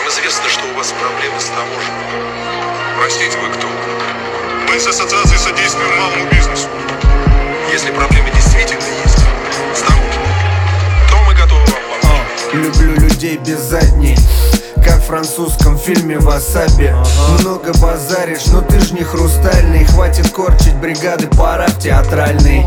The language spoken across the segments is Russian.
Нам известно, что у вас проблемы с таможней. Простите, вы кто? Мы с Ассоциацией содействия малому бизнесу. Если проблемы действительно есть с таможней, то мы готовы вам помочь. Люблю людей без задней, как в французском фильме «Васаби». Много базаришь, но ты ж не хрустальный. Хватит корчить бригады, пора в театральный.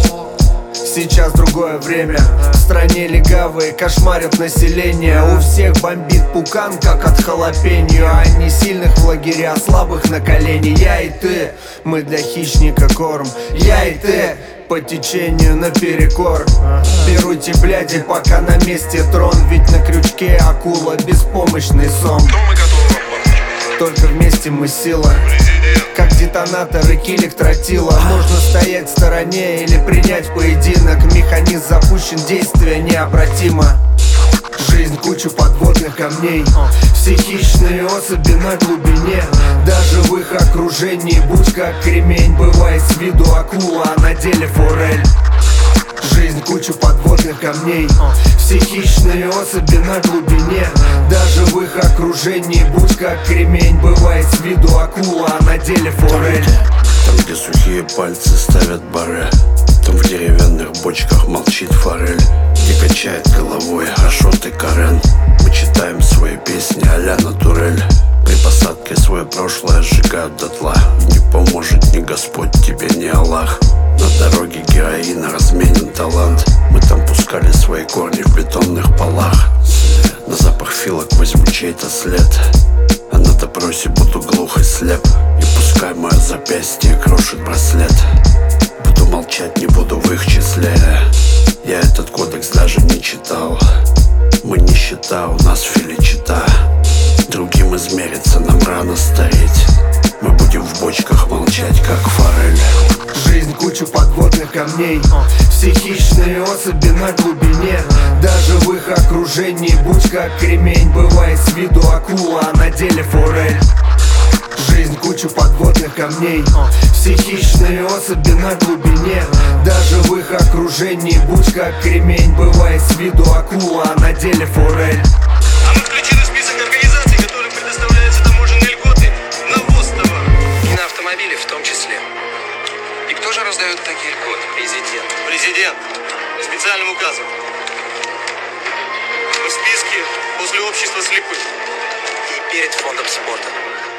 Сейчас другое время, в стране легавые кошмарят население. У всех бомбит пукан, как от халапеньо. Они сильных в лагеря, слабых на колени. Я и ты, мы для хищника корм. Я и ты, по течению наперекор. Пируйте, бляди, пока на месте трон. Ведь на крючке акула, беспомощный сом. То мы готовы вам помочь. Только вместе мы сила, как детонаторы килик тротила. Можно стоять в стороне или принять поединок. Механизм запущен, действие необратимо. Жизнь куча подводных камней, все хищные особи на глубине. Даже в их окружении будь как кремень. Бывает с виду акула, а на деле форель. Жизнь куча подводных камней, все хищные особи на глубине. Даже в их окружении будь как кремень. Бывает с виду акула, а на деле форель. Там, где сухие пальцы ставят баре, там в деревянных бочках молчит форель. Где качает головой Ашот и Карен. Мы читаем свои песни а-ля Натурель. При посадке свое прошлое сжигают дотла. Не поможет ни Господь тебе, ни Аллах. На дороге героина разменен талант. Мы там пускали свои корни в бетонных полах. На запах филок возьму чей-то след, а на допросе буду глух и слеп. И пускай мое запястье крошит браслет, буду молчать, не буду в их числе. Я этот кодекс даже не читал. Мы нищета, у нас филичита. Другим измериться нам рано стареть. Мы будем в бочках молчать, как форель. Жизнь куча подводных камней, все хищные особи на глубине. Даже в их окружении будь как кремень. Бывает с виду акула, а на деле форель. Жизнь куча подводных камней, все хищные особи на глубине. Даже в их окружении будь как кремень. Бывает с виду акула, а на деле форель. А мы включены в список организаций, которым предоставляются таможенные льготы на ввоз товаров. И на автомобили в том числе. И кто же раздает такие льготы? Президент. Президент. Специальным указом. Мы в списке после общества слепых. И перед фондом спорта.